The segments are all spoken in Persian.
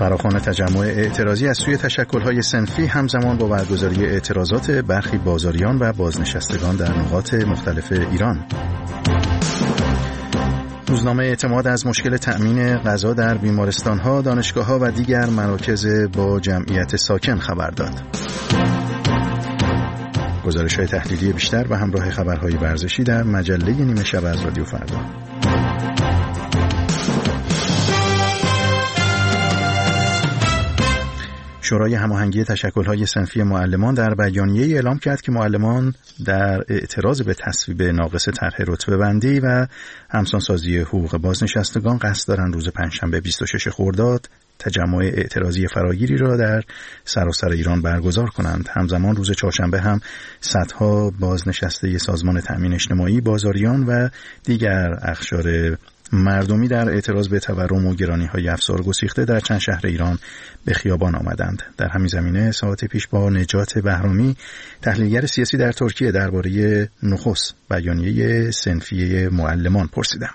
فراخوان تجمع اعتراضی از سوی تشکل‌های صنفی همزمان با برگزاری اعتراضات برخی بازاریان و بازنشستگان در نقاط مختلف ایران. روزنامه اعتماد از مشکل تأمین غذا در بیمارستان‌ها، دانشگاه‌ها و دیگر مراکز با جمعیت ساکن خبر داد. گزارش‌های تحلیلی بیشتر و همراه خبرهای ورزشی در مجله نیمه شب از رادیو فردا. شورای هماهنگی تشکل‌های صنفی معلمان در بیانیه‌ای اعلام کرد که معلمان در اعتراض به تصویب ناقص طرح رتبه‌بندی و همسانسازی حقوق بازنشستگان قصد دارند روز پنجشنبه 26 خرداد تجمع اعتراضی فراگیری را در سراسر ایران برگزار کنند. همزمان روز چهارشنبه هم صدها بازنشسته سازمان تأمین اجتماعی، بازاریان و دیگر اقشار مردمی در اعتراض به تورم و گرانی‌های افزار گسیخته در چند شهر ایران به خیابان آمدند. در همین زمینه ساعت پیش با نجات بهرامی، تحلیلگر سیاسی در ترکیه، درباره نخست بیانیه صنفی معلمان پرسیدم.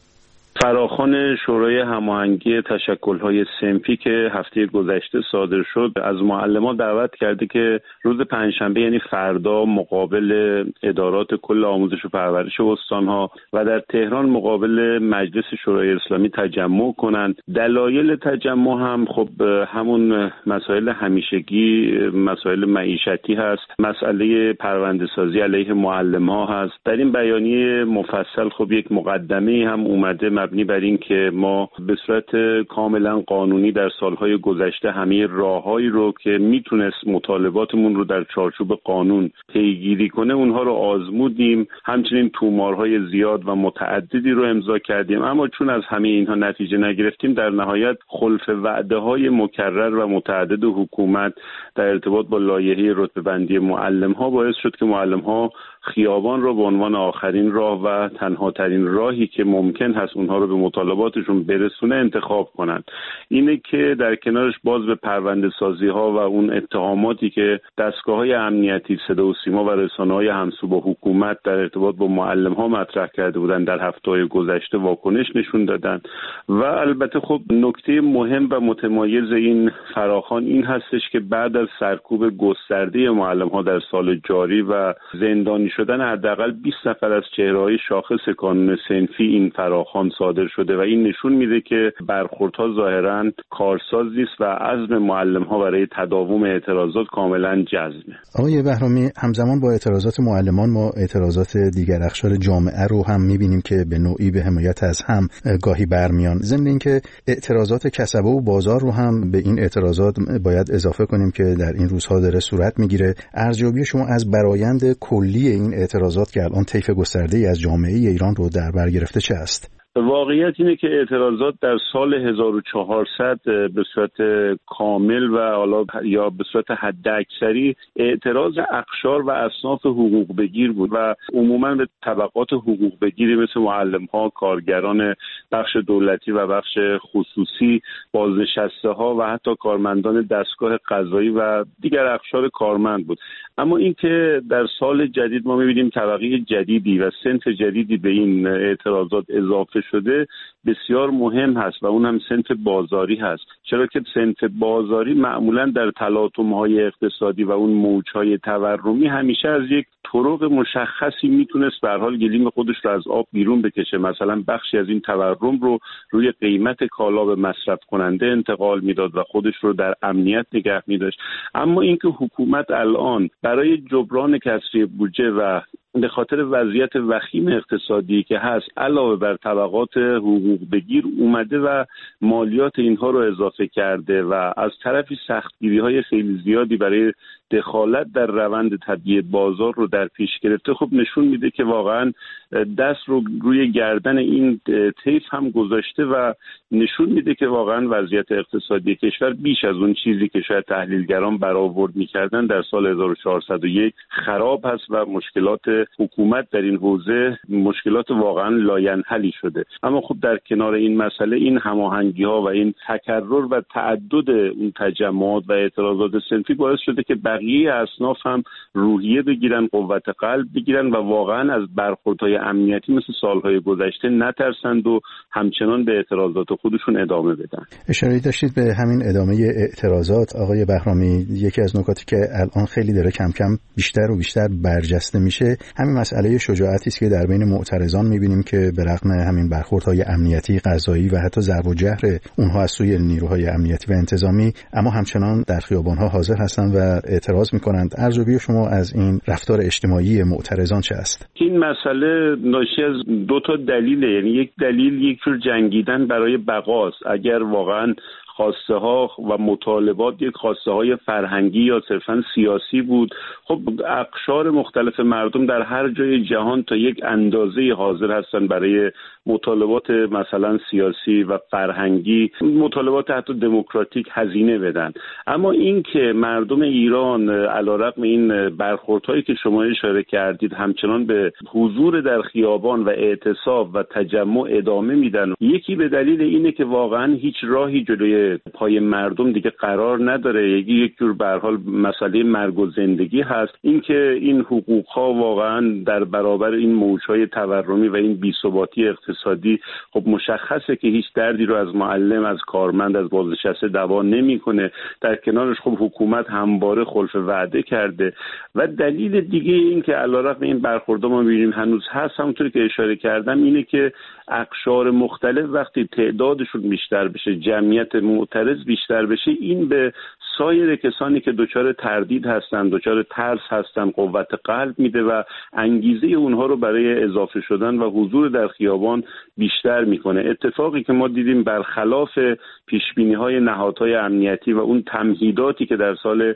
فراخوان شورای هماهنگی تشکل‌های صنفی که هفته گذشته صادر شد از معلمان دعوت کرده که روز پنجشنبه یعنی فردا مقابل ادارات کل آموزش و پرورش استان‌ها و در تهران مقابل مجلس شورای اسلامی تجمع کنند. دلایل تجمع هم خب همون مسائل همیشگی، مسائل معیشتی هست، مسئله پرونده‌سازی علیه معلم‌ها هست. در این بیانیه مفصل خب یک مقدمه هم اومده مبنی بر این که ما به صورت کاملا قانونی در سالهای گذشته همه راههایی رو که میتونست مطالباتمون رو در چارچوب قانون پیگیری کنه اونها رو آزمودیم، همچنین تومارهای زیاد و متعددی رو امضا کردیم، اما چون از همه اینها نتیجه نگرفتیم در نهایت خلف وعده‌های مکرر و متعدد حکومت در ارتباط با لایحه رتبه‌بندی معلم‌ها باعث شد که معلم‌ها خیابان رو به عنوان آخرین راه و تنها ترین راهی که ممکن هست اونها رو به مطالباتشون برسونه انتخاب کنند. اینه که در کنارش باز به پرونده سازی ها و اون اتهاماتی که دستگاه‌های امنیتی صدا و سیما و رسانه‌های همسو با حکومت در ارتباط با معلم ها مطرح کرده بودن در هفته‌های گذشته واکنش نشون دادن. و البته خب نکته مهم و متمایز این فراخوان این هستش که بعد از سرکوب گسترده معلم ها در سال جاری و زندانی شدن حداقل 20 نفر از چهره‌های شاخص کانون صنفی این فراخوان صادر شده و این نشون میده که برخوردها ظاهراً کارساز نیست و عزم معلم‌ها برای تداوم اعتراضات کاملاً جزمه. آقای بهرامی، همزمان با اعتراضات معلمان ما اعتراضات دیگر اقشار جامعه رو هم می‌بینیم که به نوعی به حمایت از هم گاهی برمیان. ضمن اینکه اعتراضات کسبه و بازار رو هم به این اعتراضات باید اضافه کنیم که در این روزها داره صورت می‌گیره. ارزیابی شما از برآیند کلی این اعتراضات که الان طیف گسترده‌ای از جامعه ایران رو در بر گرفته چه است؟ واقعیت اینه که اعتراضات در سال 1400 به صورت کامل و حالا یا به صورت حداکثری اعتراض اقشار و اصناف حقوق بگیر بود و عموما به طبقات حقوق بگیری مثل معلم‌ها، کارگران بخش دولتی و بخش خصوصی، بازنشسته‌ها و حتی کارمندان دستگاه قضایی و دیگر اقشار کارمند بود. اما اینکه در سال جدید ما می‌بینیم طبقه جدیدی و صنف جدیدی به این اعتراضات اضافه شده بسیار مهم هست و اون هم صنف بازاری هست، چرا که صنف بازاری معمولا در تلاطم‌های اقتصادی و اون موج‌های تورمی همیشه از یک طرق مشخصی میتونست به هر حال گلیم خودش رو از آب بیرون بکشه. مثلا بخشی از این تورم رو روی قیمت کالا به مصرف کننده انتقال میداد و خودش رو در امنیت نگه می‌داشت. اما اینکه حکومت الان برای جبران کسری بودجه و به خاطر وضعیت وخیم اقتصادی که هست علاوه بر طبقات حقوق بگیر اومده و مالیات اینها رو اضافه کرده و از طرفی سختگیری‌های خیلی زیادی برای دخالت در روند طبیعی بازار رو در پیش گرفته، خب نشون میده که واقعا دست رو روی گردن این طیف هم گذاشته و نشون میده که واقعا وضعیت اقتصادی کشور بیش از اون چیزی که شاید تحلیلگران برآورد میکردن در سال 1401 خراب هست و مشکلات حکومت در این حوزه مشکلات واقعا لاینحلی شده. اما خب در کنار این مسئله این هماهنگی‌ها و این تکرر و تعدد اون تجمعات و اعتراضات صنفی باعث شده که بقیه اصناف هم روحیه بگیرن، قوت قلب بگیرن و واقعا از برخوردهای امنیتی مثل سالهای گذشته نترسند و همچنان به اعتراضات خودشون ادامه بدن. اشاره داشتید به همین ادامه اعتراضات آقای بهرامی. یکی از نکاتی که الان خیلی داره کم کم بیشتر و بیشتر برجسته میشه همین مسئله شجاعتی است که در بین معترضان میبینیم که به رغم همین برخوردهای امنیتی، قضایی و حتی ضرب و جرح اونها از سوی نیروهای امنیتی و انتظامی، اما همچنان در خیابان‌ها حاضر هستند و اعتراض می‌کنند. ارزیابی شما از این رفتار اجتماعی معترضان چه است؟ این مسئله ناشی از دو تا دلیله. یعنی یک دلیل یک جور جنگیدن برای بقاست. اگر واقعاً خواسته ها و مطالبات یک خواسته های فرهنگی یا صرفاً سیاسی بود، خب اقشار مختلف مردم در هر جای جهان تا یک اندازه حاضر هستن برای مطالبات مثلا سیاسی و فرهنگی، مطالبات حتی دموکراتیک هزینه بدن. اما این که مردم ایران علیرغم این برخوردهایی که شما اشاره کردید همچنان به حضور در خیابان و اعتصاب و تجمع ادامه میدن، یکی به دلیل اینه که واقعا هیچ راهی جلوی پای مردم دیگه قرار نداره. یک جور به هر حال مسئله مرگ و زندگی هست. اینکه این حقوق‌ها واقعا در برابر این موج‌های تورمی و این بی‌ثباتی اقتصادی خب مشخصه که هیچ دردی رو از معلم، از کارمند، از بازنشسته دوا نمی‌کنه. در کنارش خب حکومت همواره خلف وعده کرده. و دلیل دیگه این که علیرغم این برخوردها ما می‌بینیم هنوز هست، همونطوری که اشاره کردم، اینه که اقشار مختلف وقتی تعدادشون بیشتر بشه، جمعیت معترض بیشتر بشه، این به سایر کسانی که دچار تردید هستند، دچار ترس هستند، قوت قلب میده و انگیزه اونها رو برای اضافه شدن و حضور در خیابان بیشتر میکنه. اتفاقی که ما دیدیم برخلاف پیشبینی‌های نهادهای امنیتی و اون تمهیداتی که در سال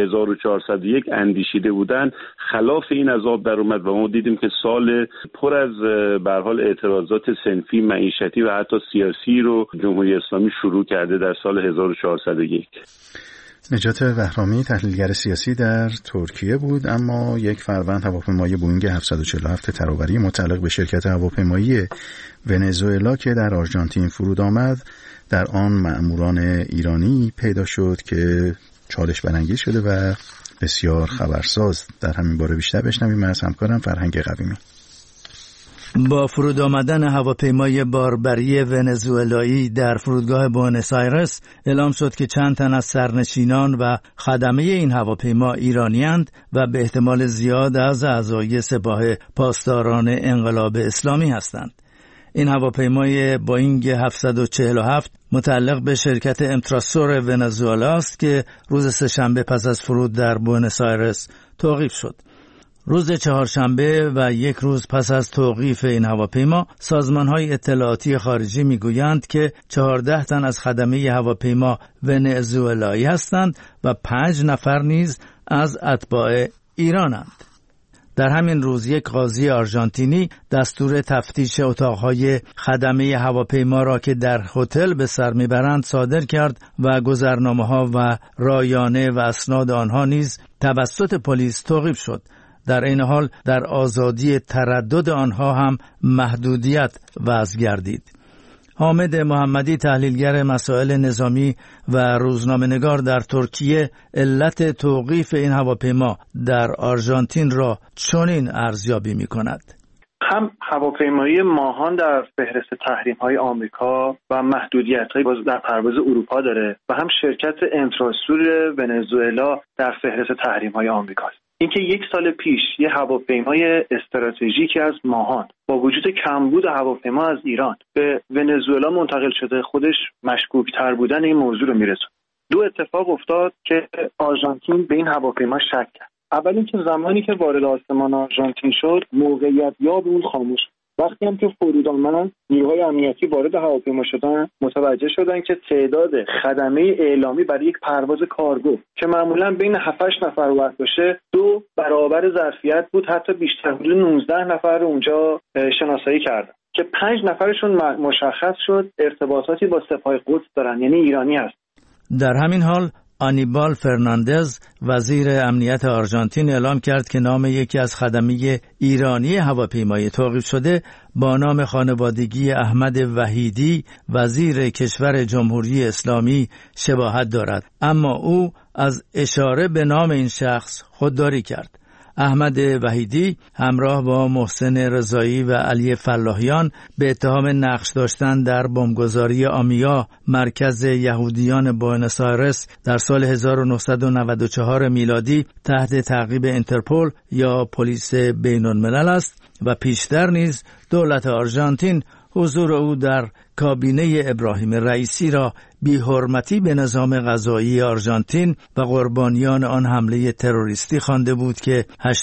1401 اندیشیده بودن، خلاف این عذاب در اومد و ما دیدیم که سال پر از به هر حال اعتراضات صنفی، معیشتی و حتی سیاسی رو جمهوری اسلامی شروع کرده در سال 1401. نجات بهرامی تحلیلگر سیاسی در ترکیه بود. اما یک فروند هواپیمای بوئینگ 747 ترابری متعلق به شرکت هواپیمایی ونزوئلا که در آرژانتین فرود آمد، در آن مأموران ایرانی پیدا شد که چالش برانگیز شده و بسیار خبرساز. در همین باره بیشتر بشنویم از همکارم فرهنگ قویمی. با فرود آمدن هواپیمای باربری ونزوئلایی در فرودگاه بوئنوس آیرس اعلام شد که چند تن از سرنشینان و خدمه این هواپیما ایرانی‌اند و به احتمال زیاد از اعضای سپاه پاسداران انقلاب اسلامی هستند. این هواپیمای بوئینگ 747 متعلق به شرکت امتراسور ونزوئلا است که روز سه‌شنبه پس از فرود در بوئنوس آیرس توقیف شد. روز چهارشنبه و یک روز پس از توقیف این هواپیما، سازمان‌های اطلاعاتی خارجی می‌گویند که 14 تن از خدمه هواپیما ونزوئلایی هستند و 5 نفر نیز از اتباع ایرانند. در همین روز یک قاضی آرژانتینی دستور تفتیش اتاق‌های خدمه هواپیما را که در هتل به سر می‌برند صادر کرد و گذرنامه‌ها و رایانه و اسناد آنها نیز توسط پلیس توقیف شد. در این حال در آزادی تردد آنها هم محدودیت وضع گردید. حامد محمدی تحلیلگر مسائل نظامی و روزنامه‌نگار در ترکیه علت توقیف این هواپیما در آرژانتین را چنین ارزیابی می‌کند. هم هواپیمایی ماهان در فهرست تحریم‌های آمریکا و محدودیت‌های در پرواز اروپا داره و هم شرکت امتراسور ونزوئلا در فهرست تحریم‌های آمریکا است. اینکه یک سال پیش یه هواپیمای استراتژیکی از ماهان با وجود کمبود هواپیما از ایران به ونزوئلا منتقل شده، خودش مشکوک‌تر بودن این موضوع رو میرسونه. دو اتفاق افتاد که آرژانتین به این هواپیما شک کرد. اول اینکه زمانی که وارد آسمان آرژانتین شد، موقعیت یاب اون خاموش. وقتی هم که فرود آمدن، نیروهای امنیتی وارد هواپیما شدن، متوجه شدن که تعداد خدمه اعلامی برای یک پرواز کارگو که معمولا بین 7-8 نفر وقت باشه 2 برابر ظرفیت بود، حتی بیشتر، حدود 19 نفر رو اونجا شناسایی کردن که 5 نفرشون مشخص شد ارتباطاتی با سپاه قدس دارن، یعنی ایرانی هست. در همین حال آنیبال فرناندز وزیر امنیت آرژانتین اعلام کرد که نام یکی از خدمه ایرانی هواپیمای توقیف شده با نام خانوادگی احمد وحیدی وزیر کشور جمهوری اسلامی شباهت دارد، اما او از اشاره به نام این شخص خودداری کرد. احمد وحیدی همراه با محسن رضایی و علی فلاحیان به اتهام نقش داشتن در بمبگذاری آمیا مرکز یهودیان بوئنوس آیرس در سال 1994 میلادی تحت تعقیب اینترپل یا پلیس بین‌الملل است و پیشتر نیز دولت آرژانتین حضور او در کابینه ابراهیم رئیسی را بی‌حرمتی به نظام قضایی آرژانتین و قربانیان آن حمله تروریستی خوانده بود که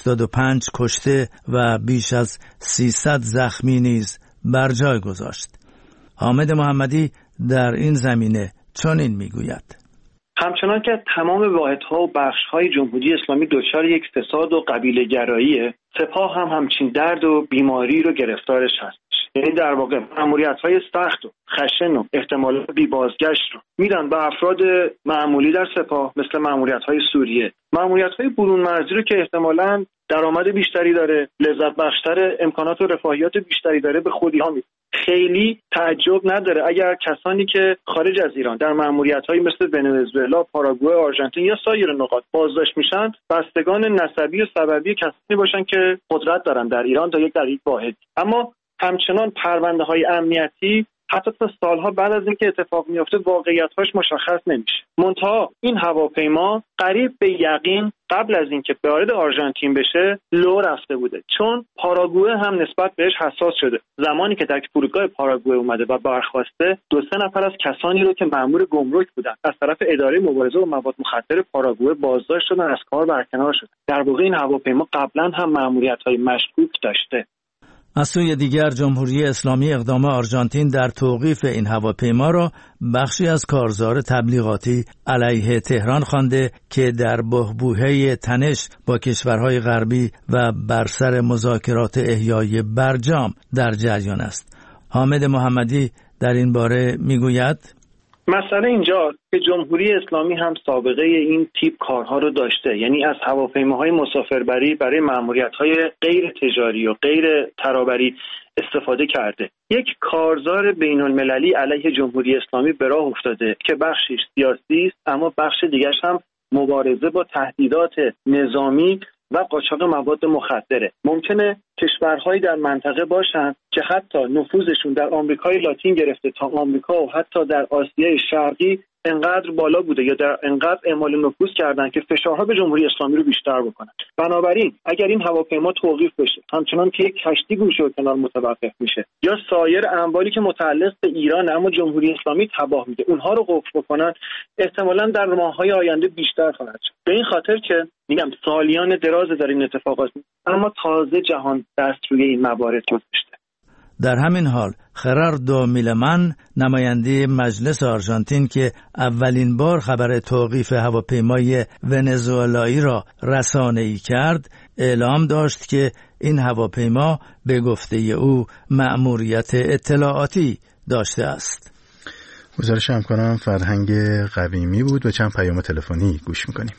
85 کشته و بیش از 300 زخمی نیز بر جای گذاشت. حامد محمدی در این زمینه چنین میگوید: همچنان که تمام واحدها و بخش‌های جمهوری اسلامی دچار یک فساد و قبیله‌گراییه، سپاه هم همچین درد و بیماری رو گرفتارش هست. یعنی در واقع مأموریت‌های سخت و خشن و احتمال بی بازگشت رو میدن به افراد معمولی در سپاه، مثل مأموریت‌های سوریه، مأموریت‌های برون مرزی رو که احتمالاً درآمد بیشتری داره، لذت بخشتر، امکانات و رفاهیات بیشتری داره، به خودی‌ها میده. خیلی تعجب نداره اگر کسانی که خارج از ایران در مأموریت‌هایی مثل ونزوئلا، پاراگوئه، آرژانتین یا سایر نقاط بازداشت میشن، بستگان نسبی و سببی کسانی باشن که قدرت دارن در ایران تا یک واحد. اما همچنان پرونده‌های امنیتی حتی تا سالها بعد از اینکه اتفاق میفته واقعیت‌هاش مشخص نمیشه. منتها این هواپیما قریب به یقین قبل از اینکه وارد آرژانتین بشه لو رفته بوده، چون پاراگوئه هم نسبت بهش حساس شده. زمانی که در فرودگاه پاراگوئه اومده و برخواسته، 2-3 نفر از کسانی رو که مأمور گمرک بودن از طرف اداره مبارزه با مواد مخدر پاراگوئه بازداشت شدن، از کار برکنار شدن. در واقع این هواپیما قبلا هم مأموریت‌های مشکوک داشته. از سوی دیگر جمهوری اسلامی اقدام آرژانتین در توقیف این هواپیما را بخشی از کارزار تبلیغاتی علیه تهران خوانده که در بحبوحه تنش با کشورهای غربی و بر سر مذاکرات احیای برجام در جریان است. حامد محمدی در این باره میگوید: مسئله اینجا که جمهوری اسلامی هم سابقه این تیپ کارها رو داشته، یعنی از هواپیماهای مسافربری برای مأموریت‌های غیر تجاری و غیر ترابری استفاده کرده. یک کارزار بین‌المللی علیه جمهوری اسلامی به راه افتاده که بخشش سیاسی است، اما بخش دیگرش هم مبارزه با تهدیدات نظامی و قاچاق مواد مخدره. ممکنه کشورهایی در منطقه باشن که حتی نفوذشون در آمریکای لاتین گرفته تا آمریکا و حتی در آسیای شرقی انقدر بالا بوده یا در انقدر اعمال نفوذ کردن که فشارها به جمهوری اسلامی رو بیشتر بکنن. بنابراین اگر این هواپیما توقیف بشه، همچنان که یک کشتی گوشه و کنار متوقف میشه، یا سایر اموالی که متعلق به ایران اما جمهوری اسلامی تباه میده اونها رو قفل بکنن، احتمالاً در ماه‌های آینده بیشتر خواهد شد. به این خاطر که میگم سالیان دراز در این اتفاقات، اما تازه جهان دست روی این موارد گذاشته. در همین حال خراردو میلمن، نماینده مجلس آرژانتین که اولین بار خبر توقیف هواپیمای ونزوئلایی را رسانه‌ای کرد، اعلام داشت که این هواپیما به گفته او مأموریت اطلاعاتی داشته است. گزارش همکارم فرهنگ قویمی بود. به چند پیام تلفنی گوش میکنیم.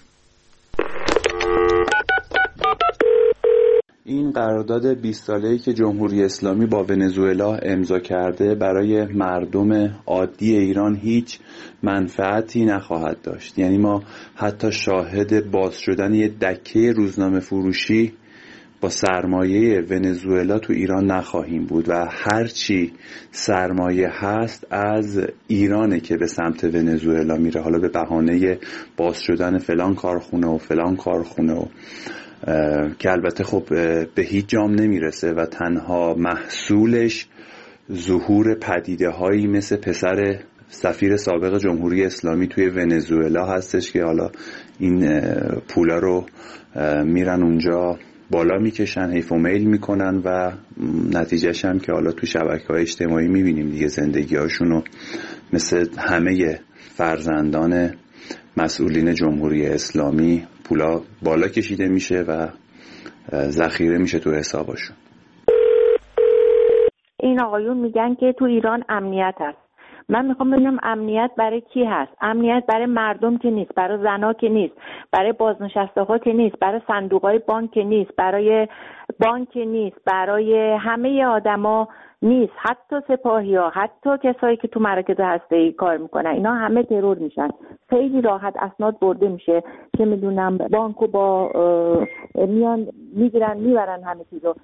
این قرارداد 20 ساله‌ای که جمهوری اسلامی با ونزوئلا امضا کرده برای مردم عادی ایران هیچ منفعتی نخواهد داشت. یعنی ما حتی شاهد باز شدن یه دکه روزنامه فروشی با سرمایه ونزوئلا تو ایران نخواهیم بود و هرچی سرمایه هست از ایرانه که به سمت ونزوئلا میره، حالا به بهانه باز شدن فلان کارخونه و فلان کارخونه و که البته خب به هیچ جام نمیرسه و تنها محصولش ظهور پدیده هایی مثل پسر سفیر سابق جمهوری اسلامی توی ونزوئلا هستش که حالا این پولا رو میرن اونجا بالا میکشن، حیف و میل میکنن و نتیجهش هم که حالا تو شبکه‌های اجتماعی میبینیم دیگه، زندگی هاشونو مثل همه فرزندان مسئولین جمهوری اسلامی پولا بالا کشیده میشه و ذخیره میشه تو حسابشون. این آقایون میگن که تو ایران امنیت هست. من میخوام ببینم امنیت برای کی هست؟ امنیت برای مردم که نیست، برای زنا که نیست، برای بازنشسته‌ها که نیست، برای صندوق‌های بانک که نیست، برای بانک نیست، برای همه آدما نیست، حتی سپاهی‌ها، حتی کسایی که تو مراکز هسته‌ای کار میکنن، اینا همه ترور میشن. خیلی راحت اسناد برده میشه که میدونم بانکو با میان میگیرن میبرن همه چیزو.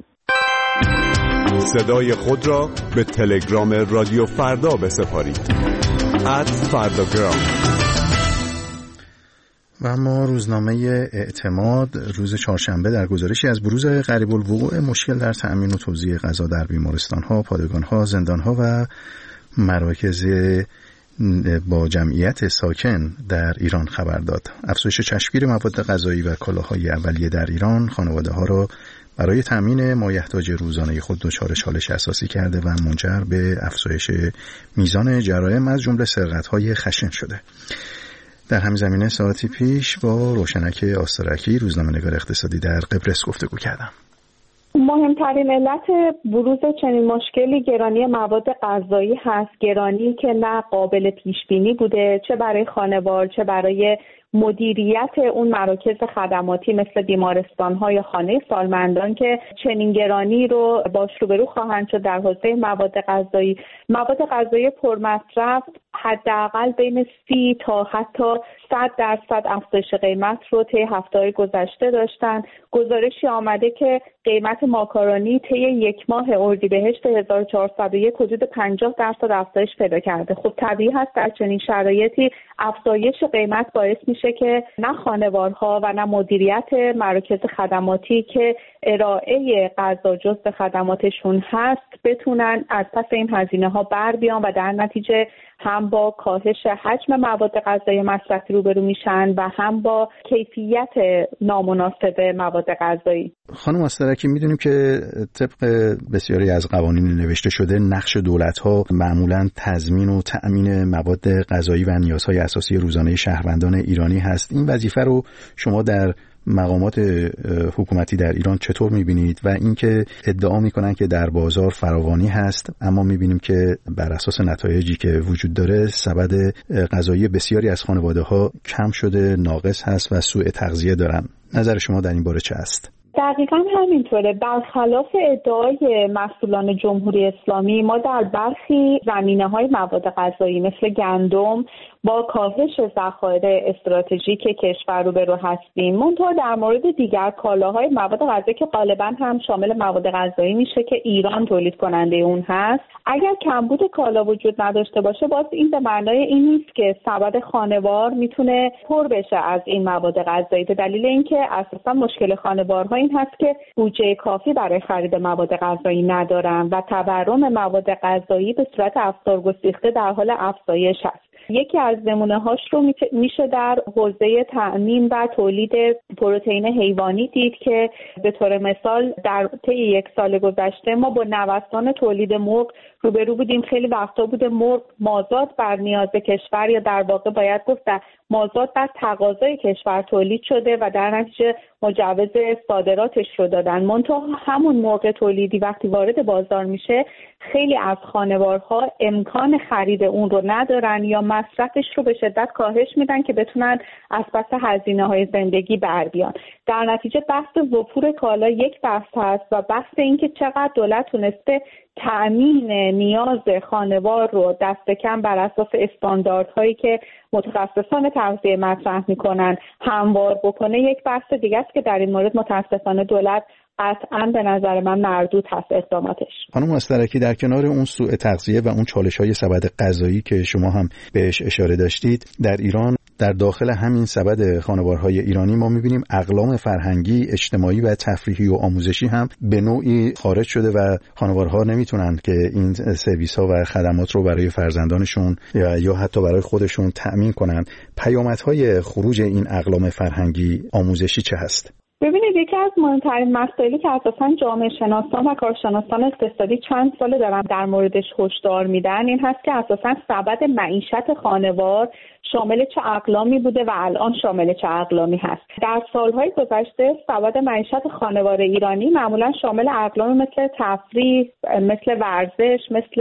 صدای خود را به تلگرام رادیو فردا بسپارید @فرdagram. و اما روزنامه اعتماد روز چهارشنبه در گزارشی از بروز قریب الوقوع مشکل در تأمین و توزیع غذا در بیمارستان‌ها، پادگان‌ها، زندان‌ها و مراکز با جمعیت ساکن در ایران خبر داد. افزایش چشمگیر مواد غذایی و کالاهای اولیه در ایران خانواده‌ها را برای تأمین مایحتاج روزانه خود دچار چالش اساسی کرده و منجر به افزایش میزان جرایم از جمله سرقت‌های خشن شده. در همین زمینه ساعتی پیش با روشنک آسترکی روزنامه‌نگار اقتصادی در قبرس گفتگو کردم. مهمترین علت بروز چنین مشکلی گرانی مواد غذایی هست، گرانی که نه قابل پیش بینی بوده، چه برای خانوار چه برای مدیریت اون مراکز خدماتی مثل بیمارستان‌ها یا خانه سالمندان که چنین گرانی رو باش روبرو خواهند شد. در حوزه مواد غذایی پرمصرف حداقل بین 30 تا حتی 100% افزایش قیمت رو طی هفته‌های گذشته داشتن. گزارشی آمده که قیمت ماکارونی طی یک ماه اردیبهشت 1401 حدود 50% افزایش پیدا کرده. خب طبیعی هست در چنین شرایطی افزایش قیمت باعث میشه که نه خانوارها و نه مدیریت مراکز خدماتی که ارائه غذا جزو خدماتشون هست بتونن از پس این هزینه‌ها بر بیان و در نتیجه هم با کاهش حجم مواد غذایی مصرفی روبرو میشن و هم با کیفیت نامناسب مواد غذایی. خانم آسترکی، میدونیم که طبق بسیاری از قوانین نوشته شده نقش دولت‌ها معمولاً تضمین و تأمین مواد غذایی و نیازهای اساسی روزانه شهروندان ایرانی هست. این وظیفه رو شما در مقامات حکومتی در ایران چطور می‌بینید و اینکه ادعا می‌کنن که در بازار فراوانی هست، اما می‌بینیم که بر اساس نتایجی که وجود داره سبد غذایی بسیاری از خانواده‌ها کم شده، ناقص هست و سوء تغذیه دارن. نظر شما در این باره چه است؟ دقیقاً همینطوره. برخلاف ادعای مسئولان جمهوری اسلامی، ما در برخی زمینه‌های مواد غذایی مثل گندم با کاهش ذخایر استراتژیک کشور روبرو هستیم. منتها در مورد دیگر کالاهای مواد غذایی که غالباً هم شامل مواد غذایی میشه که ایران تولید کننده اون هست، اگر کمبود کالا وجود نداشته باشه، باز این به معنای این نیست که سبد خانوار میتونه پر بشه از این مواد غذایی، به دلیل اینکه اساساً مشکل خانوارها این هست که بودجه کافی برای خرید مواد غذایی ندارن و تورم مواد غذایی به صورت افزارگسیخته در حال افزایش است. یکی از نمونه‌هاش رو میشه در حوزه تأمین و تولید پروتئین حیوانی دید که به طور مثال در طی یک سال گذشته ما با نوسان تولید مرغ روبرو بودیم. خیلی وقتا بوده مرغ مازاد بر نیاز کشور، یا در واقع باید گفت مازاد بر تقاضای کشور تولید شده و در نتیجه مجوز صادراتش رو دادن. منتها همون مرغ تولیدی وقتی وارد بازار میشه، خیلی از خانوارها امکان خرید اون رو ندارن یا مصرفش رو به شدت کاهش میدن که بتونن از پس هزینه‌های زندگی بر بیان. در نتیجه بحث وفور کالا یک بحث هست و بحث این که چقدر دولت تونسته تأمین نیاز خانوار رو دست کم بر اساس استانداردهایی که متخصصان تغذیه مطرح میکنن هموار بکنه یک بحث دیگه است که در این مورد متاسفانه دولت قطعاً به نظر من مردود هست اقداماتش. خانم آسترکی، در کنار اون سوء تغذیه و اون چالش‌های سبد غذایی که شما هم بهش اشاره داشتید، در ایران در داخل همین سبد خانوارهای ایرانی ما می‌بینیم اقلام فرهنگی، اجتماعی و تفریحی و آموزشی هم به نوعی خارج شده و خانوارها نمیتونن که این سرویس‌ها و خدمات رو برای فرزندانشون یا حتی برای خودشون تأمین کنن. پیامدهای خروج این اقلام فرهنگی آموزشی چه هست؟ ببینید، یکی از مهمترین مسائلی که اساساً جامعه شناسان و کارشناسان اقتصادی چند ساله دارن در موردش هشدار میدن این هست که اساساً سبد معیشت خانوار شامل چه اقلامی بوده و الان شامل چه اقلامی هست. در سالهای گذشته سبد معیشت خانوار ایرانی معمولاً شامل اقلامی مثل تفریح، مثل ورزش، مثل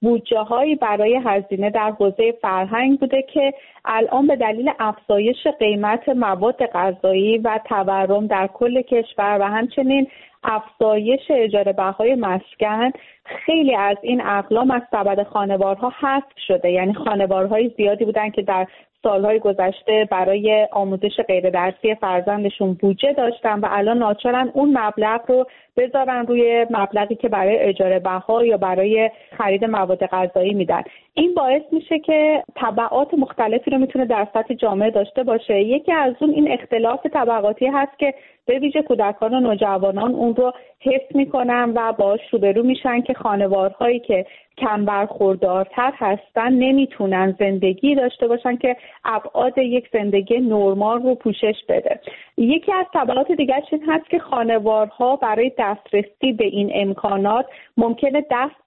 بودجه‌هایی برای هزینه در حوزه فرهنگ بوده که الان به دلیل افزایش قیمت مواد غذایی و تورم در کل کشور و همچنین افزایش اجاره بهای مسکن خیلی از این اقلام از سبد خانوارها حذف شده. یعنی خانوارهای زیادی بودن که در سالهای گذشته برای آموزش غیر درسی فرزندشون بودجه داشتن و الان ناچارن اون مبلغ رو بذارن روی مبلغی که برای اجاره بها یا برای خرید مواد غذایی میدن. این باعث میشه که تبعات مختلفی رو میتونه در سطح جامعه داشته باشه. یکی از اون این اختلاف طبقاتی هست که به ویژه کودکان و نوجوانان اون رو حس میکنن و باهاش روبرو میشن که خانوارهایی که کم برخوردارتر هستن نمیتونن زندگی داشته باشن که ابعاد یک زندگی نرمال رو پوشش بده. یکی از تبعات دیگرش این هست که خانوارها برای دسترسی به این امکانات ممکنه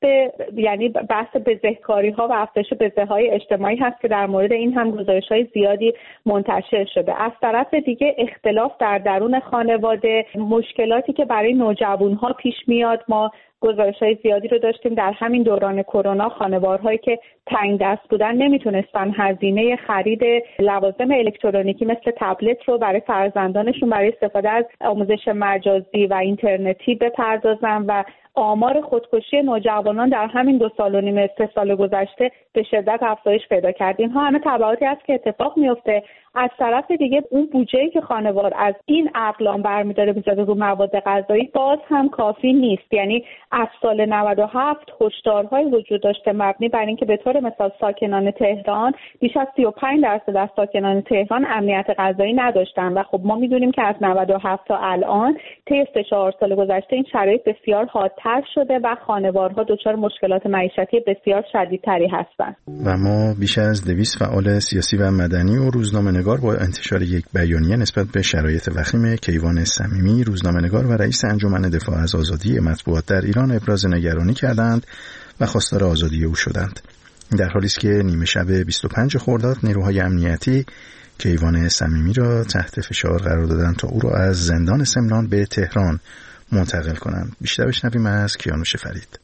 یعنی بحث بزهکاری ها و افزایش بزه‌های اجتماعی هست که در مورد این هم گزارش‌های زیادی منتشر شده. از طرف دیگه اختلاف در درون خانواده، مشکلاتی که برای نوجوان‌ها پیش میاد، ما گزارش‌های زیادی رو داشتیم در همین دوران کرونا. خانوارهایی که تنگ دست بودن نمیتونستن هزینه خرید لوازم الکترونیکی مثل تبلت رو برای فرزندانشون برای استفاده از آموزش مجازی و اینترنتی بپردازن و آمار خودکشی نوجوانان در همین 2.5 سال 3 سال گذشته به شدت افزایش پیدا کرد. اینها همه تبعاتی است که اتفاق میفته. از طرف دیگه اون بودجه‌ای که خانوار از این اقلام برمی‌داره بذاره رو مواد غذایی باز هم کافی نیست. یعنی از سال 97 هشدارهای وجود داشته مبنی بر اینکه به طور مثال ساکنان تهران بیش از 35% از ساکنان تهران امنیت غذایی نداشتن و خب ما می‌دونیم که از 97 تا الان طی 4 سال گذشته این شرایط بسیار حادتر شده و خانوارها دچار مشکلات معیشتی بسیار شدیدتری هستند. و ما بیش از 200 فعال سیاسی و مدنی و روزنامه‌نگار با انتشار یک بیانیه نسبت به شرایط وخیم کیوان صمیمی، روزنامه‌نگار و رئیس انجمن دفاع از آزادی مطبوعات در ایران ابراز نگرانی کردند و خواستار آزادی او شدند. در حالی است که نیمه شب 25 خرداد نیروهای امنیتی کیوان صمیمی را تحت فشار قرار دادند تا او را از زندان سمنان به تهران منتقل کنند. بیشتر بشنویم از کیانوش فرید.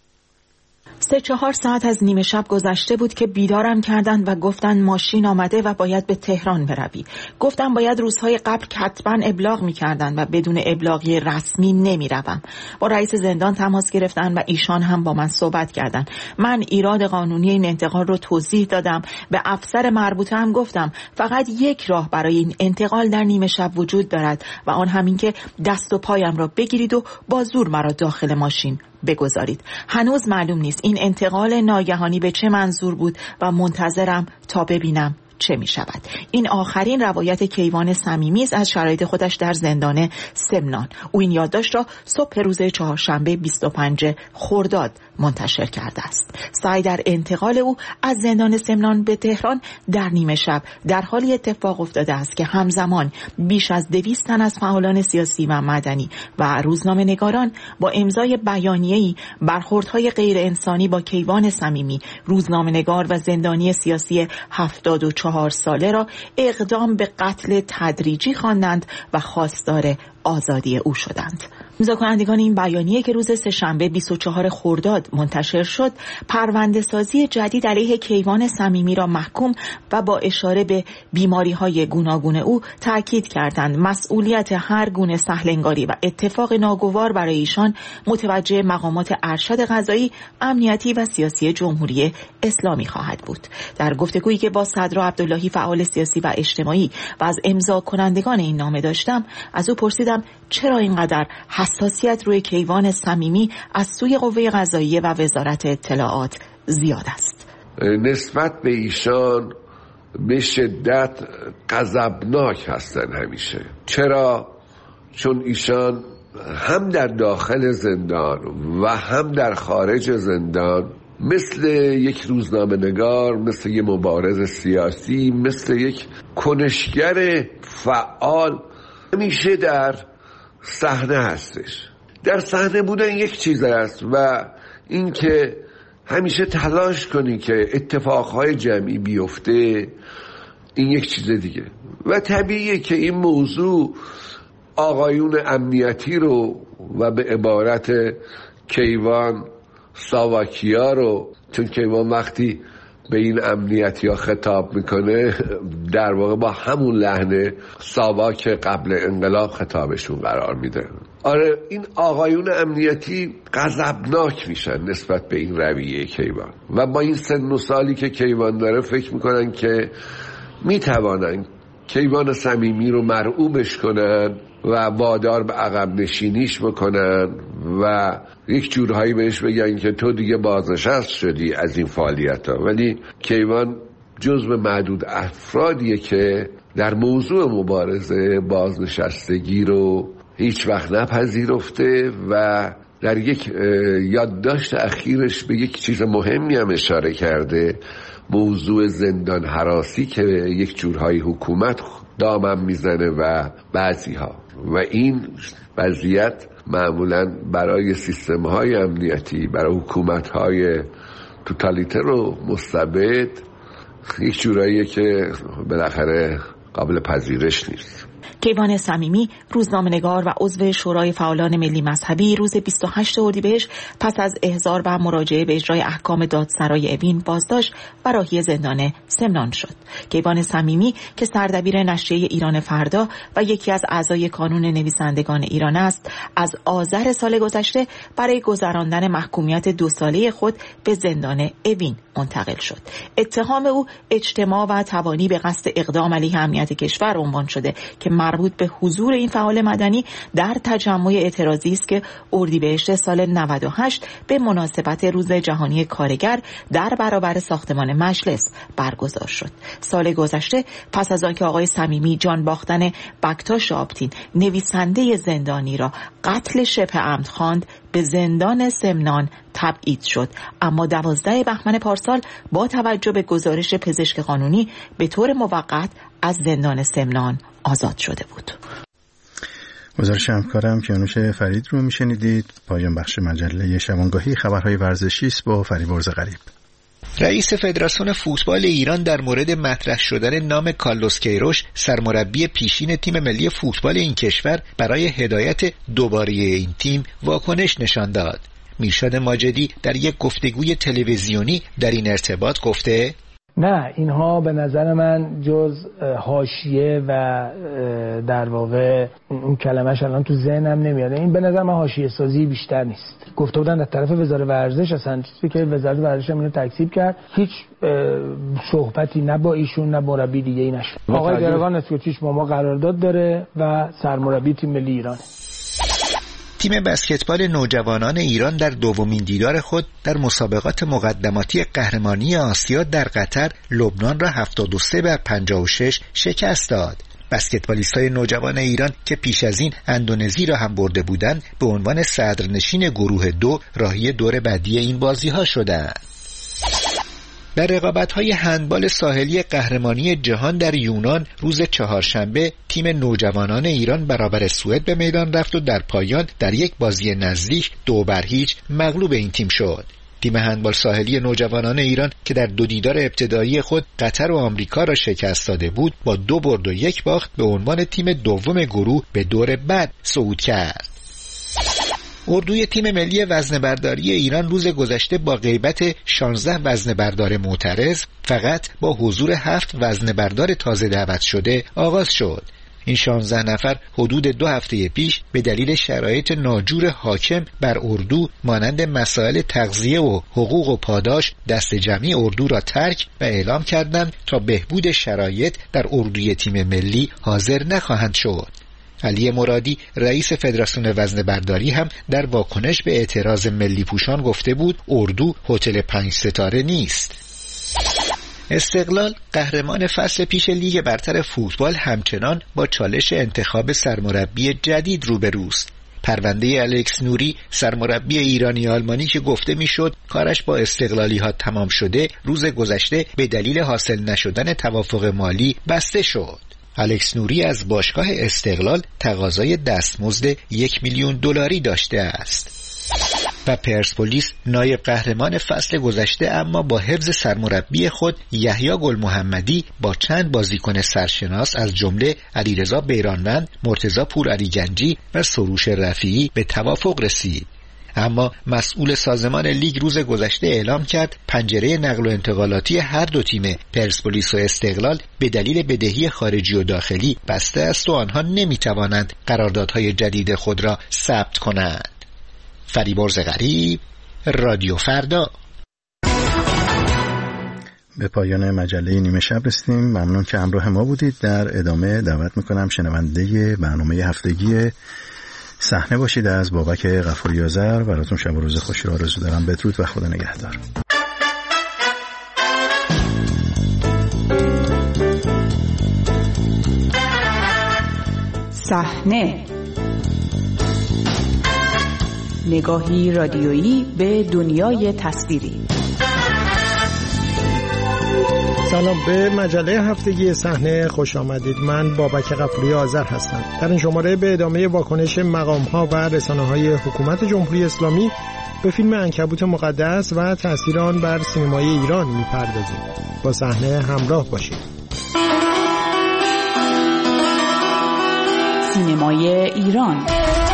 3-4 ساعت از نیمه شب گذشته بود که بیدارم کردند و گفتن ماشین آمده و باید به تهران بروی. گفتم باید روزهای قبل کتباً ابلاغ می‌کردند و بدون ابلاغی رسمی نمی‌روم. با رئیس زندان تماس گرفتن و ایشان هم با من صحبت کردند. من ایراد قانونی این انتقال رو توضیح دادم. به افسر مربوطه هم گفتم فقط یک راه برای این انتقال در نیمه شب وجود دارد و آن همین که دست و پایم را بگیرید و با زور مرا داخل ماشین بگذارید. هنوز معلوم نیست این انتقال ناگهانی به چه منظور بود و منتظرم تا ببینم چه می شود. این آخرین روایت کیوان صمیمی است از شرایط خودش در زندان سمنان. او این یادداشت را صبح روز چهارشنبه 25 خرداد منتشر کرده است. سعی در انتقال او از زندان سمنان به تهران در نیمه شب در حالی اتفاق افتاده است که همزمان بیش از 200 تن از فعالان سیاسی و مدنی و روزنامه‌نگاران با امضای بیانیه‌ای برخوردهای غیر انسانی با کیوان صمیمی، روزنامه‌نگار و زندانی سیاسی 74 ساله را اقدام به قتل تدریجی خواندند و خواستار آزادی او شدند. امضا کنندگان این بیانیه که روز سه‌شنبه 24 خرداد منتشر شد، پرونده سازی جدید علیه کیوان صمیمی را محکوم و با اشاره به بیماری‌های گوناگون او تاکید کردند مسئولیت هر گونه سهل‌انگاری و اتفاق ناگوار برای ایشان متوجه مقامات ارشد قضایی، امنیتی و سیاسی جمهوری اسلامی خواهد بود. در گفتگویی که با صدر عبداللهی فعال سیاسی و اجتماعی و از امضا کنندگان این نامه داشتم، از او پرسیدم چرا اینقدر حساسیت روی کیوان صمیمی از سوی قوه قضاییه و وزارت اطلاعات زیاد است. نسبت به ایشان به شدت غضبناک هستن همیشه. چرا؟ چون ایشان هم در داخل زندان و هم در خارج زندان مثل یک روزنامه‌نگار، مثل یک مبارز سیاسی، مثل یک کنشگر فعال همیشه در صحنه هستش. در صحنه بودن یک چیز است و این که همیشه تلاش کنی که اتفاقهای جمعی بیفته، این یک چیز دیگه. و طبیعیه که این موضوع آقایون امنیتی رو و به عبارت کیوان ساواکیا رو، چون کیوان وقتی به این امنیتی‌ها خطاب میکنه در واقع با همون لحن ساواک قبل انقلاب خطابشون قرار میده. آره این آقایون امنیتی غضبناک میشن نسبت به این رویه کیوان و با این سن و سالی که کیوان داره فکر میکنن که میتوانن کیوان صمیمی رو مرعوبش کنن و وادار به عقب نشینیش بکنن و یک جورهایی بهش بگن که تو دیگه بازنشست شدی از این فعالیت‌ها. ولی کیوان جزو معدود افرادیه که در موضوع مبارزه بازنشستگی رو هیچ وقت نپذیرفته و در یک یادداشت اخیرش به یک چیز مهمی هم اشاره کرده، موضوع زندان هراسی که یک جورهای حکومت دامن میزنه و بعضی ها و این وضعیت معمولا برای سیستم های امنیتی، برای حکومت های توتالیتر و مستبد یک جوراییه که بالاخره قابل پذیرش نیست. کیوان صمیمی، روزنامه‌نگار و عضو شورای فعالان ملی مذهبی، روز 28 اردیبهشت پس از احضار و مراجعه به اجرای احکام دادسرای اوین بازداشت و راهی زندان سمنان شد. کیوان صمیمی که سردبیر نشریه ایران فردا و یکی از اعضای کانون نویسندگان ایران است، از آذر سال گذشته برای گذراندن محکومیت 2 ساله خود به زندان اوین منتقل شد. اتهام او اجتماع و توانی به قصد اقدام علیه امنیت کشور عنوان شده که مربوط به حضور این فعال مدنی در تجمع اعتراضی است که اردیبهشت سال 98 به مناسبت روز جهانی کارگر در برابر ساختمان مجلس برگزار شد. سال گذشته پس از آنکه آقای صمیمی جان باختن بکتاش آبتین نویسنده زندانی را قتل شبه عمد خواند، به زندان سمنان تبعید شد، اما 12 بهمن پارسال با توجه به گزارش پزشک قانونی به طور موقت از زندان سمنان آزاد شده بود. گزارش همکارم کیانوش فرید رو میشنیدید. پایان بخش مجله شبانگاهی خبرهای ورزشی است با فریبرز غریب. رئیس فدراسیون فوتبال ایران در مورد مطرح شدن نام کارلوس کیروش سرمربی پیشین تیم ملی فوتبال این کشور برای هدایت دوباره این تیم واکنش نشان داد. میرشاد ماجدی در یک گفتگوی تلویزیونی در این ارتباط گفته: نه، اینها به نظر من جز حاشیه و در واقع اون کلمه‌اش الان تو ذهنم نمیاد. این به نظر من حاشیه سازی بیشتر نیست. گفته بودن از طرف وزارت ورزش، اصلا چیزی که وزارت ورزش هم اینو تکذیب کرد، هیچ صحبتی نه با ایشون نه مربی دیگه ای نشد. آقای درگان اسکوچیش با ما قرارداد داره و سرمربی تیم ملی ایران. تیم بسکتبال نوجوانان ایران در دومین دیدار خود در مسابقات مقدماتی قهرمانی آسیا در قطر لبنان را 73-56 شکست داد. بسکتبالیستای نوجوان ایران که پیش از این اندونزی را هم برده بودند به عنوان صدرنشین گروه 2 راهی دور بعدی این بازی‌ها شدند. در رقابت‌های هندبال ساحلی قهرمانی جهان در یونان روز چهارشنبه تیم نوجوانان ایران برابر سوئد به میدان رفت و در پایان در یک بازی نزدیک 2-0 مغلوب این تیم شد. تیم هندبال ساحلی نوجوانان ایران که در 2 دیدار ابتدایی خود قطر و آمریکا را شکست داده بود، با 2 برد و 1 باخت به عنوان تیم دوم گروه به دور بعد صعود کرد. اردوی تیم ملی وزنه‌برداری ایران روز گذشته با غیبت 16 وزنه‌بردار معترض فقط با حضور 7 وزنه‌بردار تازه دعوت شده آغاز شد. این 16 نفر حدود 2 هفته پیش به دلیل شرایط ناجور حاکم بر اردو مانند مسائل تغذیه و حقوق و پاداش دست جمعی اردو را ترک و اعلام کردند تا بهبود شرایط در اردوی تیم ملی حاضر نخواهند شد. علی مرادی رئیس فدراسیون وزنه‌برداری هم در واکنش به اعتراض ملی پوشان گفته بود اردو هتل 5 ستاره نیست. استقلال قهرمان فصل پیش لیگ برتر فوتبال همچنان با چالش انتخاب سرمربی جدید روبروست. پرونده الکس نوری سرمربی ایرانی آلمانی که گفته میشد کارش با استقلالی ها تمام شده، روز گذشته به دلیل حاصل نشدن توافق مالی بسته شد. الکس نوری از باشگاه استقلال تقاضای دستمزد $1,000,000 داشته است. و پرسپولیس نایب قهرمان فصل گذشته اما با حفظ سرمربی خود یحیی گل محمدی با چند بازیکن سرشناس از جمله علیرضا بیرانوند، مرتضی پور علی گنجی و سروش رفیعی به توافق رسید. اما مسئول سازمان لیگ روز گذشته اعلام کرد پنجره نقل و انتقالاتی هر دو تیم پرسپولیس و استقلال به دلیل بدهی خارجی و داخلی بسته است و آنها نمیتوانند قراردادهای جدید خود را ثبت کنند. فریبرز غریب، رادیو فردا. به پایان مجله نیمه شب رسیدیم. ممنون که همراه ما بودید. در ادامه دعوت میکنم شنونده برنامه هفتگی صحنه باشید از بابک غفوری آذر. براتون شب و روز خوشی را آرزو دارم. بدرود و خدا نگهدار. صحنه، نگاهی رادیویی به دنیای تصویری. سلام، به مجله هفتگی صحنه خوش آمدید. من بابک غفوری آذر هستم. در این شماره به ادامه واکنش مقام‌ها و رسانه‌های حکومت جمهوری اسلامی به فیلم عنکبوت مقدس و تأثیر آن بر سینمای ایران می‌پردازیم. با صحنه همراه باشید. سینمای ایران.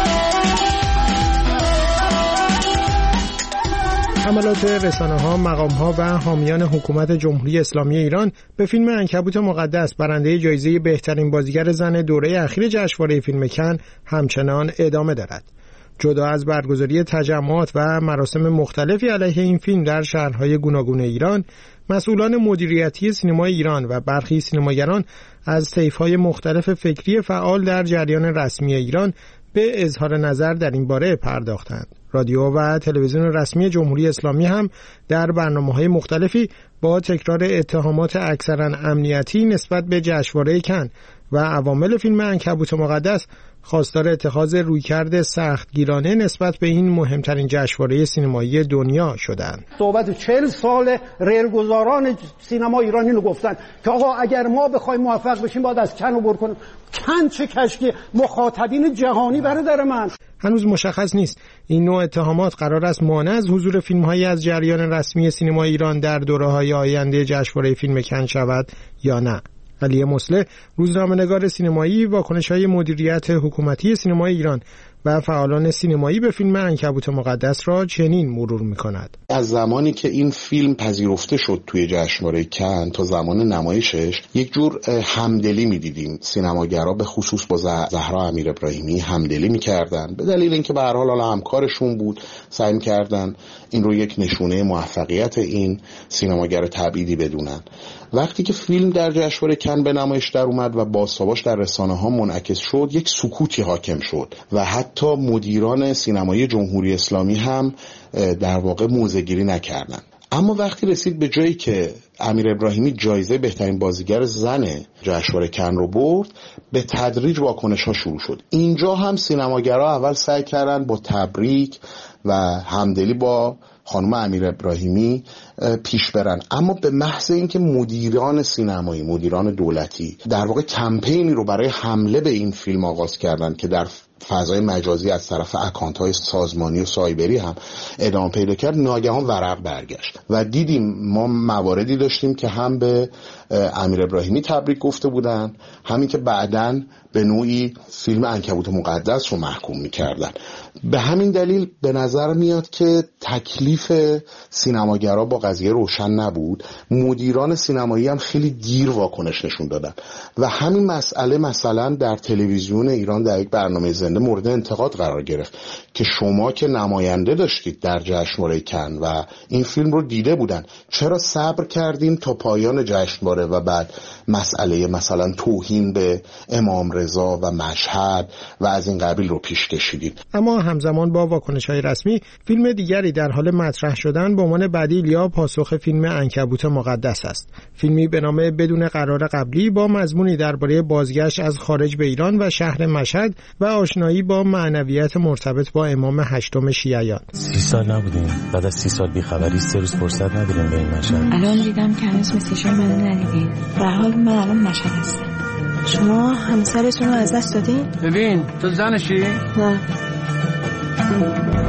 حملات رسانه‌ها، مقام‌ها و حامیان حکومت جمهوری اسلامی ایران به فیلم عنکبوت مقدس برنده جایزه بهترین بازیگر زن دوره اخیر جشنواره فیلم کن همچنان ادامه دارد. جدا از برگزاری تجمعات و مراسم مختلفی علیه این فیلم در شهرهای گوناگون ایران، مسئولان مدیریتی سینمای ایران و برخی سینماگران از طیف‌های مختلف فکری فعال در جریان رسمی ایران به اظهار نظر در این باره پرداختند. رادیو و تلویزیون رسمی جمهوری اسلامی هم در برنامه‌های مختلفی با تکرار اتهامات اکثراً امنیتی نسبت به جشنواره کن و عوامل فیلم عنکبوت مقدس خواستار اتخاذ رویکرد سختگیرانه نسبت به این مهمترین جشنواره سینمایی دنیا شدند. صحبت 40 سال ریلگذاران سینما ایرانی رو گفتن که آقا اگر ما بخوایم موفق بشیم باید از کن عبور کنیم. کن چه کشکی مخاطبین جهانی برادر من. هنوز مشخص نیست این نوع اتهامات قرار است مانع از حضور فیلم‌هایی از جریان رسمی سینما ایران در دوره‌های آینده جشنواره فیلم کن شود یا نه. علی مصلح، روزنامه‌نگار سینمایی، واکنش‌های مدیریت حکومتی سینمای ایران و فعالان سینمایی به فیلم عنکبوت مقدس را چنین مرور می‌کند. از زمانی که این فیلم پذیرفته شد توی جشنواره کن تا زمان نمایشش یک جور همدلی می‌دیدیم. سینماگرا به خصوص با زهرا امیرابراهیمی همدلی می‌کردن به دلیل اینکه به هر حال همکارشون بود، سعی می‌کردن این رو یک نشونه موفقیت این سینماگر تبعیدی بدونن. وقتی که فیلم در جشنواره کن به نمایش در اومد و بازتاباش در رسانه‌ها منعکس شد، یک سکوتی حاکم شد و حتی مدیران سینمایی جمهوری اسلامی هم در واقع موضع‌گیری نکردند. اما وقتی رسید به جایی که امیر ابراهیمی جایزه بهترین بازیگر زن جشنواره کن رو برد، به تدریج واکنش‌ها شروع شد. اینجا هم سینماگرها اول سعی کردن با تبریک و همدلی با خانم امیر ابراهیمی پیش برن، اما به محض اینکه مدیران سینمایی، مدیران دولتی در واقع کمپینی رو برای حمله به این فیلم آغاز کردن که در فضای مجازی از طرف اکانت‌های سازمانی و سایبری هم ادامه پیدا کرد، ناگهان ورق برگشت و دیدیم ما مواردی داشتیم که هم به امیر ابراهیمی تبریک گفته بودن، همین که بعداً به نوعی فیلم عنکبوت مقدس رو محکوم می‌کردن. به همین دلیل به نظر میاد که تکلیف سینماگرا با قضیه روشن نبود. مدیران سینمایی هم خیلی دیر واکنش نشون دادن و همین مسئله مثلا در تلویزیون ایران در یک برنامه زنده مورد انتقاد قرار گرفت که شما که نماینده داشتید در جشنواره کن و این فیلم رو دیده بودن، چرا صبر کردیم تا پایان جشنواره و بعد مسئله مثلا توهین به امام رضا و مشهد و از این قبیل رو پیش کشیدید؟ اما همزمان با واکنش‌های رسمی، فیلم دیگری در حال مطرح شدن به عنوان بدیل یا پاسخ فیلم عنکبوت مقدس است. فیلمی به نام بدون قرار قبلی با مضمونی درباره بازگشت از خارج به ایران و شهر مشهد و آشنایی با معنویت مرتبط با امام هشتم شیعیان. 30 سال نبودیم، بعد از 30 سال بیخبری 3 روز فرصت نداریم به این مشهد. الان دیدم که هنوز مسیجای منو ندیدین. به هر حال من الان مشهد هستم. شما همسرتون رو از دست دادین؟ ببین تو زنشی؟ نه.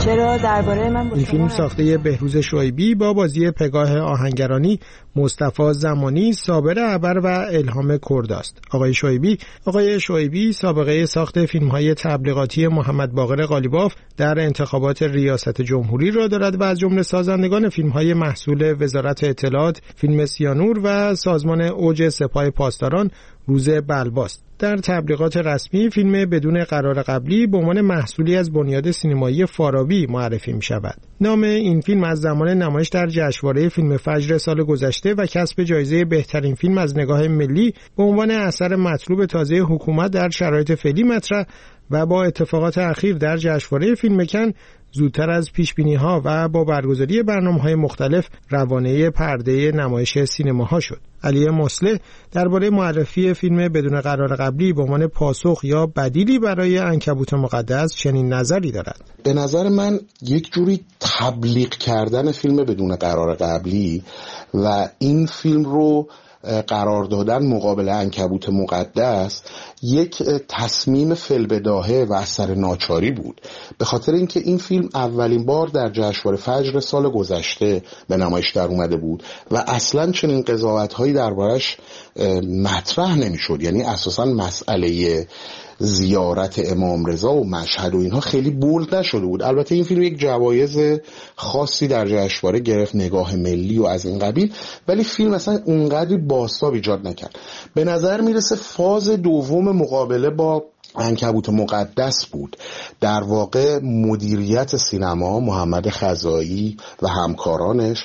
چرا درباره من این فیلم ساخته بهروز شعیبی با بازی پگاه آهنگرانی، مصطفی زمانی، صابر ابر و الهام کرداست. آقای شعیبی سابقه ساخت فیلم‌های تبلیغاتی محمد باقر قالیباف در انتخابات ریاست جمهوری را دارد و از جمله سازندگان فیلم‌های محصول وزارت اطلاعات، فیلم سیانور و سازمان اوج سپاه پاسداران روز بلباست. در تبلیغات رسمی فیلم بدون قرار قبلی به عنوان محصولی از بنیاد سینمایی فارابی معرفی می شود. نام این فیلم از زمان نمایش در جشنواره فیلم فجر سال گذشته و کسب جایزه بهترین فیلم از نگاه ملی به عنوان اثر مطلوب تازه حکومت در شرایط فعلی مطرح و با اتفاقات اخیر در جشنواره فیلم کن زودتر از پیش‌بینی‌ها و با برگزاری برنامه‌های مختلف روانه پرده نمایش سینماها شد. علی مصلح درباره معرفی فیلم بدون قرار قبلی به عنوان پاسخ یا بدیلی برای عنکبوت مقدس چنین نظری دارد. به نظر من یک جوری تبلیغ کردن فیلم بدون قرار قبلی و این فیلم رو قرار دادن مقابل عنکبوت مقدس یک تصمیم فی‌البداهه و اثر ناچاری بود، به خاطر اینکه این فیلم اولین بار در جشنواره فجر سال گذشته به نمایش در اومده بود و اصلا چنین قضاوت‌هایی دربارش مطرح نمی‌شد. یعنی اساساً مسئله زیارت امام رضا و مشهد و اینها خیلی بولد نشده بود. البته این فیلم یک جوایز خاصی در جشنواره گرفت، نگاه ملی و از این قبیل، ولی فیلم اصلا اونقدری بازتاب ایجاد نکرد. به نظر میرسه فاز دوم مقابله با عنکبوت مقدس بود. در واقع مدیریت سینما محمد خزایی و همکارانش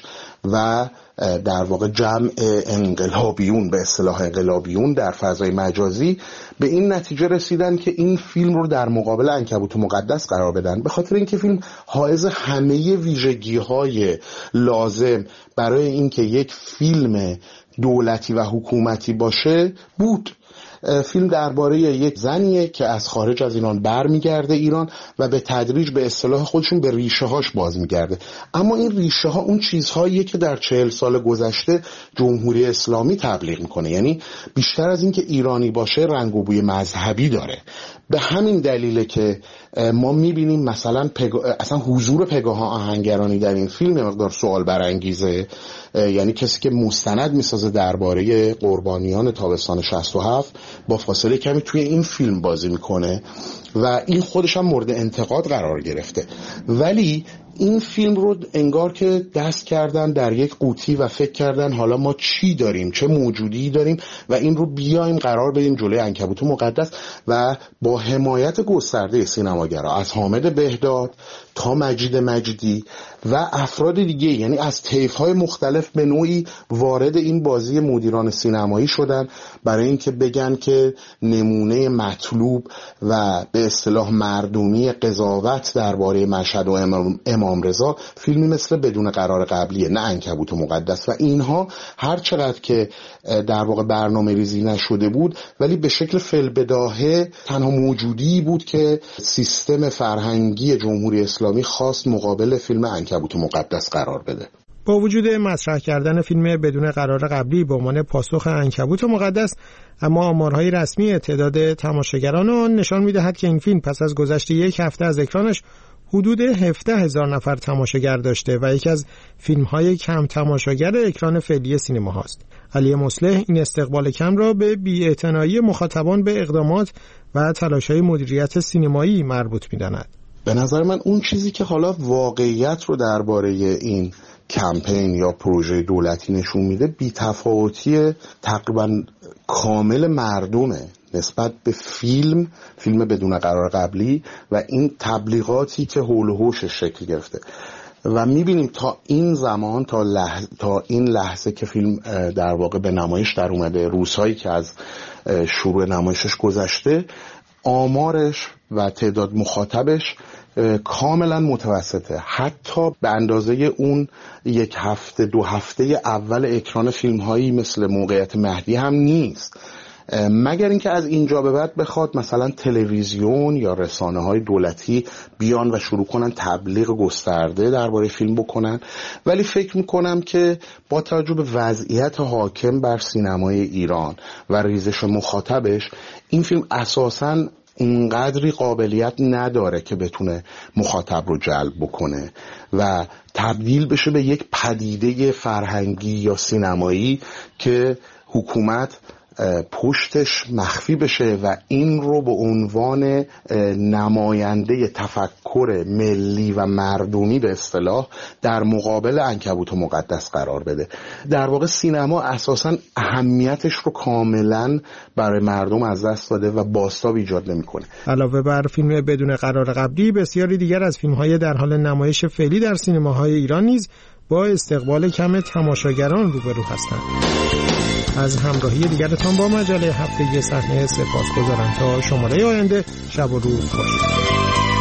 و در واقع جمع انقلابیون، به اصطلاح انقلابیون در فضای مجازی، به این نتیجه رسیدن که این فیلم رو در مقابل عنکبوت مقدس قرار بدن، به خاطر اینکه فیلم حائز همه ویژگی‌های لازم برای اینکه یک فیلم دولتی و حکومتی باشه بود. فیلم درباره یک زنیه که از خارج از ایران برمیگرده ایران و به تدریج به اصطلاح خودشون به ریشه هاش باز میگرده، اما این ریشه ها اون چیزهاییه که در 40 سال گذشته جمهوری اسلامی تبلیغ میکنه. یعنی بیشتر از این که ایرانی باشه رنگ و بوی مذهبی داره. به همین دلیله که ما میبینیم مثلا اصلا حضور پگاه آهنگرانی در این فیلم مقدار سوال برانگیزه. یعنی کسی که مستند میسازه درباره قربانیان تابستان 67 با فاصله کمی توی این فیلم بازی میکنه و این خودش هم مورد انتقاد قرار گرفته، ولی این فیلم رو انگار که دست کردن در یک قوطی و فکر کردن حالا ما چی داریم، چه موجودی داریم و این رو بیایم قرار بدیم جلوی عنکبوت مقدس و با حمایت گسترده سینماگرا از حامد بهداد تا مجید مجدی و افراد دیگه، یعنی از طیف‌های مختلف به نوعی وارد این بازی مدیران سینمایی شدن برای اینکه بگن که نمونه مطلوب و به اصطلاح مردمی قضاوت درباره مشهد و امام رضا فیلمی مثل بدون قرار قبلیه، نه عنکبوت مقدس. و اینها هر چقدر که در واقع برنامه ریزی نشده بود ولی به شکل فی‌البداهه تنها موجودی بود که سیستم فرهنگی جمهوری اسلامی خواست مقابل فیلم عنکبوت مقدس قرار بده. با وجود مطرح کردن فیلم بدون قرار قبلی به عنوان پاسخ عنکبوت مقدس، اما آمارهای رسمی تعداد تماشاگران آن نشان می‌دهد که این فیلم پس از گذشت یک هفته از اکرانش حدود 17,000 نفر تماشاگر داشته و یکی از فیلم‌های کم تماشاگر اکران فعلی سینما هاست. علی مصلح این استقبال کم را به بی‌اعتنایی مخاطبان به اقدامات و تلاش‌های مدیریت سینمایی مربوط می‌داند. به نظر من اون چیزی که حالا واقعیت رو درباره این کمپین یا پروژه دولتی نشون میده بی‌تفاوتی تقریبا کامل مردمه نسبت به فیلم بدون قرار قبلی و این تبلیغاتی که حول و حوشش شکل گرفته و میبینیم تا این زمان تا این لحظه که فیلم در واقع به نمایش در اومده، روزهایی که از شروع نمایشش گذشته، آمارش و تعداد مخاطبش کاملا متوسطه، حتی به اندازه اون یک هفته دو هفته اول اکران فیلم هایی مثل موقعیت مهدی هم نیست، مگر اینکه از اینجا به بعد بخواد مثلا تلویزیون یا رسانه‌های دولتی بیان و شروع کنن تبلیغ گسترده درباره فیلم بکنن. ولی فکر میکنم که با توجه به وضعیت حاکم بر سینمای ایران و ریزش مخاطبش، این فیلم اساساً اونقدری قابلیت نداره که بتونه مخاطب رو جلب بکنه و تبدیل بشه به یک پدیده فرهنگی یا سینمایی که حکومت پشتش مخفی بشه و این رو به عنوان نماینده تفکر ملی و مردمی به اصطلاح در مقابل عنکبوت مقدس قرار بده. در واقع سینما اساساً اهمیتش رو کاملاً برای مردم از دست داده و بازتاب ایجاد نمی‌کنه. علاوه بر فیلم بدون قرار قبلی، بسیاری دیگر از فیلم‌های در حال نمایش فعلی در سینماهای ایران نیز با استقبال کم تماشاگران روبرو هستند. از همراهی دیگرتان با مجله هفتگی صحنه سپاسگزارم. تا شماره آینده، شب و روز خوش.